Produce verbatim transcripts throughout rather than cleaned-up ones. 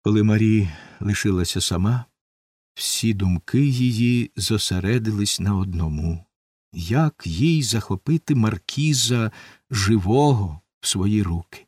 Коли Марі лишилася сама, всі думки її зосередились на одному – як їй захопити маркіза живого в свої руки.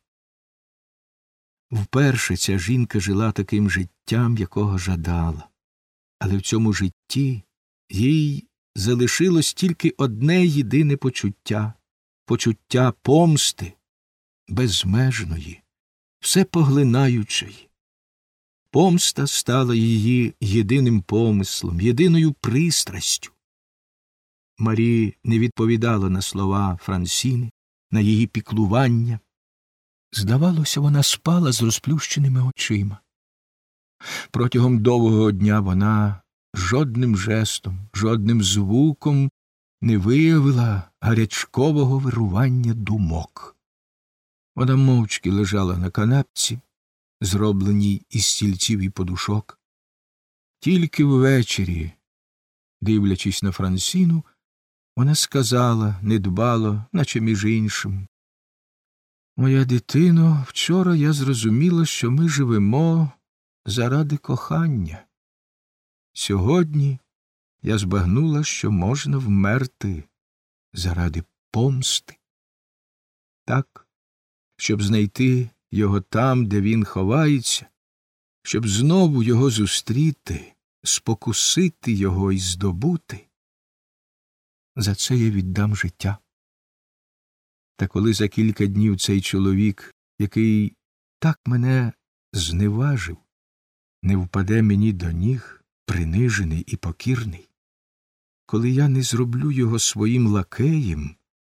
Вперше ця жінка жила таким життям, якого жадала. Але в цьому житті їй залишилось тільки одне єдине почуття – почуття помсти, безмежної, всепоглинаючої. Помста стала її єдиним помислом, єдиною пристрастю. Марі не відповідала на слова Франсіни, на її піклування. Здавалося, вона спала з розплющеними очима. Протягом довгого дня вона жодним жестом, жодним звуком не виявила гарячкового вирування думок. Вона мовчки лежала на канапці, зробленій із стільців і подушок. Тільки ввечері, дивлячись на Франсіну, вона сказала недбало, наче між іншим: «Моя дитино, вчора я зрозуміла, що ми живемо заради кохання. Сьогодні я збагнула, що можна вмерти заради помсти. Так, щоб знайти його там, де він ховається, щоб знову його зустріти, спокусити його і здобути. За це я віддам життя. Та коли за кілька днів цей чоловік, який так мене зневажив, не впаде мені до ніг, принижений і покірний, коли я не зроблю його своїм лакеєм,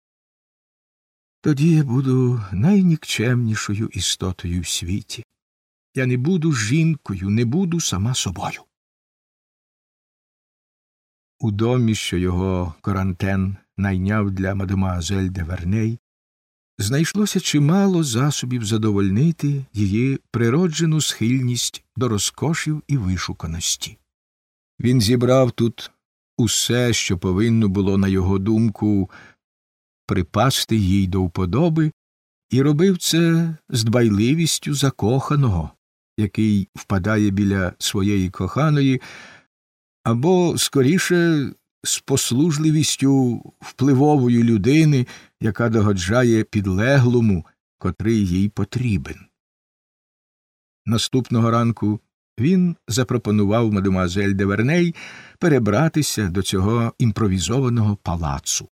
тоді я буду найнікчемнішою істотою в світі. Я не буду жінкою, не буду сама собою». У домі, що його Корантен найняв для мадемуазель де Верней, знайшлося чимало засобів задовольнити її природжену схильність до розкошів і вишуканості. Він зібрав тут усе, що повинно було, на його думку, припасти їй до вподоби, і робив це з дбайливістю закоханого, який впадає біля своєї коханої, або, скоріше, з послужливістю впливової людини, яка догоджає підлеглому, котрий їй потрібен. Наступного ранку він запропонував мадемуазель де Верней перебратися до цього імпровізованого палацу.